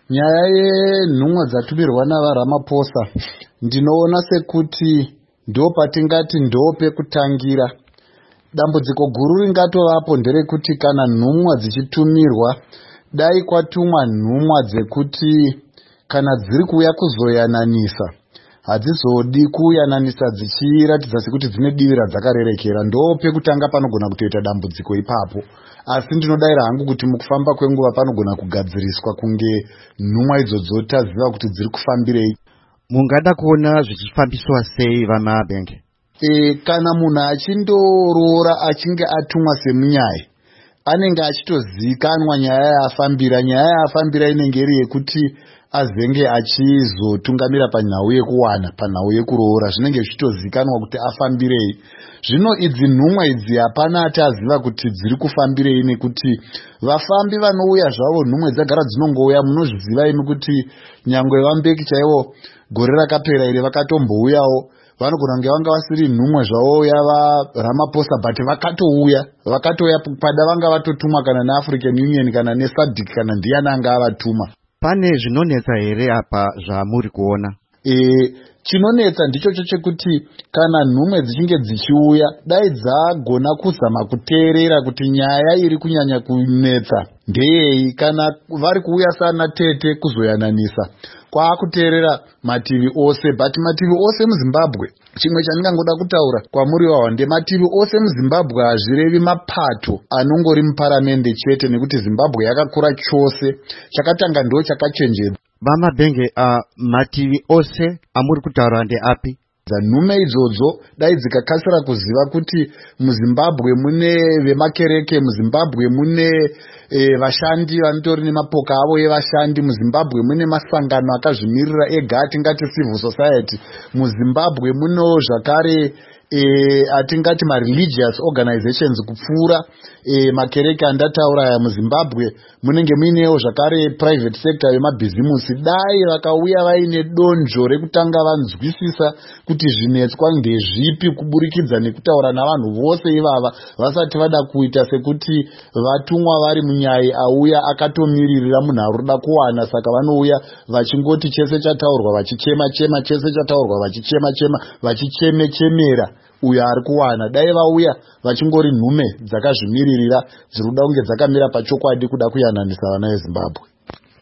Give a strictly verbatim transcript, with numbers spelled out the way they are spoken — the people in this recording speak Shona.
Nyaya yenhumwa dzatumirwa navaRamaphosa ndinoona sekuti ndo patingati ndo pekutangira. Dambudziko guru ringatovapo nderekuti kana nhumwa dzichitumirwa, dai kwatumwa nhumwa dzekuti kana dziri kuuya kuzoyananisa, hadzizodi kuyananisa dzichiratidza sekuti dzine divi radzakarerekera. Ndo pekutanga panogona kutoita dambudziko ipapo. Asi ndinodayira hangu kuti mukufamba kwenguva panogona kugadziriswa kunge nhumwa idzodzo taziva kuti dziri kufambirei. Mungada kuona zvichifambiswa sei vaMabenge? E, kana munhu achindoroora achinge atumwa semunyaya, anenge achitozikanwa nyaya yaafambira. Nyaya yaafambira inenge iri yekuti azenge achizotungamira panhau yekuwana, panhau yekuroora. Zvinenge zvichitozikanwa kuti afambirei. Zvino idzi nhumwa idzi hapana ataziva kuti dziri kufambirei, nekuti vafambi vanouya zvavo, nhumwe dzagara dzinongouya. Munozviziva imi kuti nyangwe vaMbeki chaivo gore rakapera ire vakatombouyawo. Vanogona kunge vanga vasiri nhumwa zvavo yavaRamaphosa, but vakatouya. Vakatouya pada vanga vatotumwa kana neAfrican Union kana neSADC kana ndiani anga avatuma. Pane zvinonetsa here apa zvamuri kuona? E, chinonetsa ndichocho chekuti kana nhumwe dzichinge dzichiuya, dai dzagona kuzama kuteerera kuti nyaya iri kunyanya kunetsa ndeyei. Kana vari kuuya sana Tete kuzoyananisa, kwaakuteerera mativi ose, but mativi ose muZimbabwe, chimwe chandingangoda kutaura kwamuri wawa, ndemativi ose muZimbabwe hazvirevi mapato anongori muparamende chete, nekuti Zimbabwe yakakura chose. Chakatanga ndo chakachenjedza. VaMabenge, uh, mativi ose amuri kutaura ndeapi? Nhume idzodzo dai dzikakasira kuziva kuti muZimbabwe mune vemakereke, muZimbabwe mune e, vashandi vanotori nemapoka avo evashandi, muZimbabwe mune masangano akazvimirira ega atingati civil society, muZimbabwe munewo zvakare e, atingati mareligious organizations kupfuura e, makereke andataura aya. muZimbabwe munenge muinewo zvakare private sector yemabhizimusi. Dai vakauya vaine donzvo rekutanga vanzwisisa kuti zvinetswa ndezvipi, kuburikidza nekutaura navanhu vose ivava vasati vada kuita sekuti vatumwa vari munyaya auya akatomiririra munhu aroda kuwana. Saka vanouya vachingoti chese chataurwa vachichema chema, chese chataurwa vachichema chema, vachichemechemera uyo ari kuwana. Dai vauya vachingori nhume dzakazvimiririra dziri kuda kunge dzakamira pachokwadi kuda kuyananisa vana veZimbabwe.